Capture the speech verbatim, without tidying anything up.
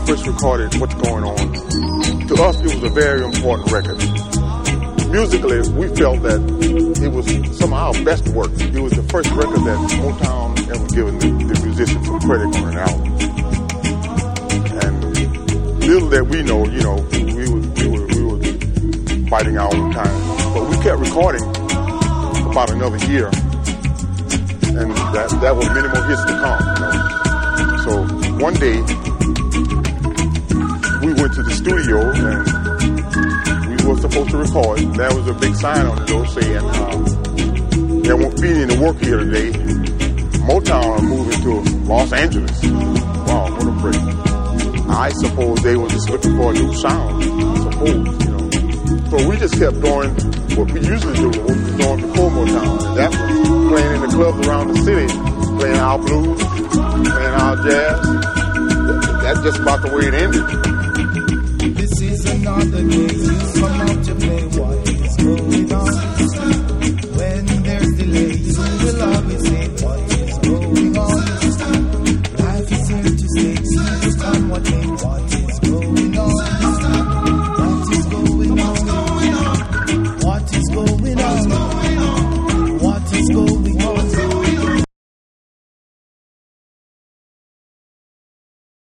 first recorded What's Going On, to us it was a very important record. Musically, we felt that it was some of our best work. It was the first record that Motown ever given the, the musicians some credit on an album. And little that we know, you know, we were, we were, we were fighting our own time. But we kept recording about another year. And that, that was many more hits to come, you know. So one day, we went to the studio and we were supposed to record. There was a big sign on the door saying, uh, there won't be any work here today. Motown are moving to Los Angeles. Wow, what a break. I suppose they were just looking for a new sound, I suppose, you know. So we just kept doing what we usually do, what we were doing before Motown. And that was playing in the clubs around the city, playing our blues, playing our jazz. That's just about the way it ended. This is another case, you come out to play what is going on.